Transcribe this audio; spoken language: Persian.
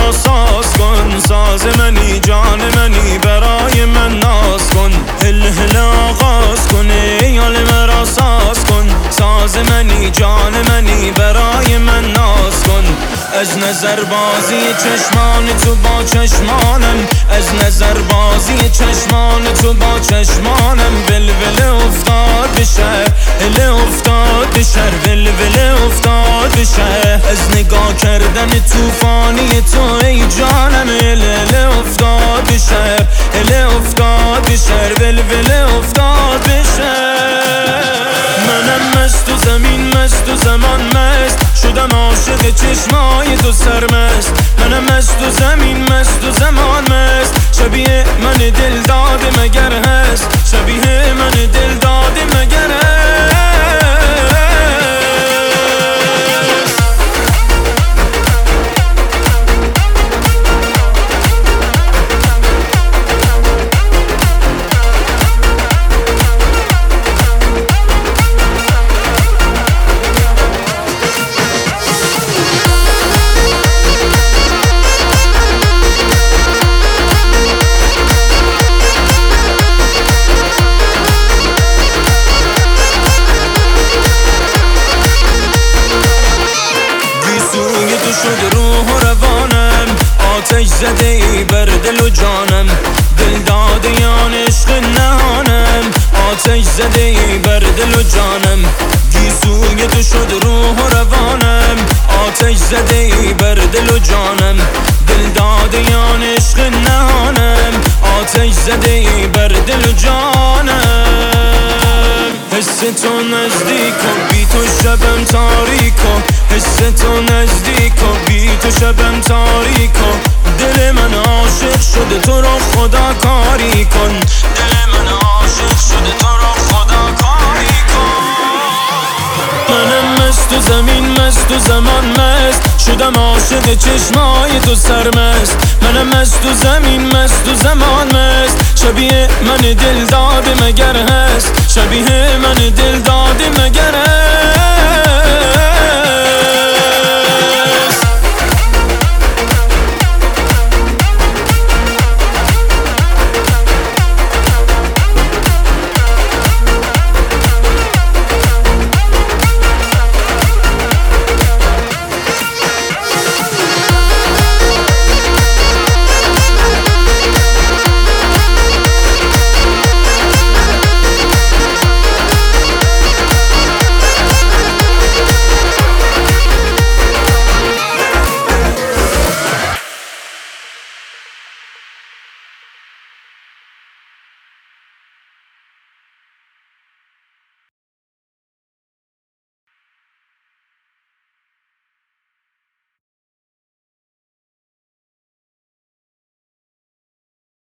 مرا ساز کن، ساز منی جان منی برای من ناز کن. هل هل آغاز کن یال مرا ساز کن، ساز منی جان منی برای من ناز کن. از نظر بازی چشمان تو با چشمانم، از نظر بازی چشمان تو با چشمانم. ولوله افتاد به شهر، هله افتاد به شهر، ولوله افتاد به شهر. از نگاه کردن توفانی تو ای جانم، هله افتاد به شهر، هله افتاد به شهر، ولوله افتاد به شهر. منم مست و زمین مست و زمان مست، شدم عاشق چشمای تو سرمست. منم مست و زمین مست و زمان مست، شبیه من دل داده مگر هست، شبیه من دل داده مگر هست. شد روح و روانم، آتش زده ای بر دل و جانم. دل داده یان عشق نهانم، آتش زده ای بر دل و جانم. گیسوی تو شد روح و روانم، آتش زده ای بر دل و جانم. دل داده یان عشق نهانم، آتش زده ای بر دل و جانم. حس تو نزدیک و بی تو شبم تاریک و، حس تو نزدیک و بی تو شبم تاریک و. دل من عاشق شده تو رو خدا کاری کن، دل من عاشق شده تو رو خدا کاری کن. منم مست و زمین مست و زمان مست، شدم عاشق چشمای تو سرمست. منم مست و زمین مست و زمان مست، شبیه من دل داده مگر هست، شبیه من دل داده مگر هست.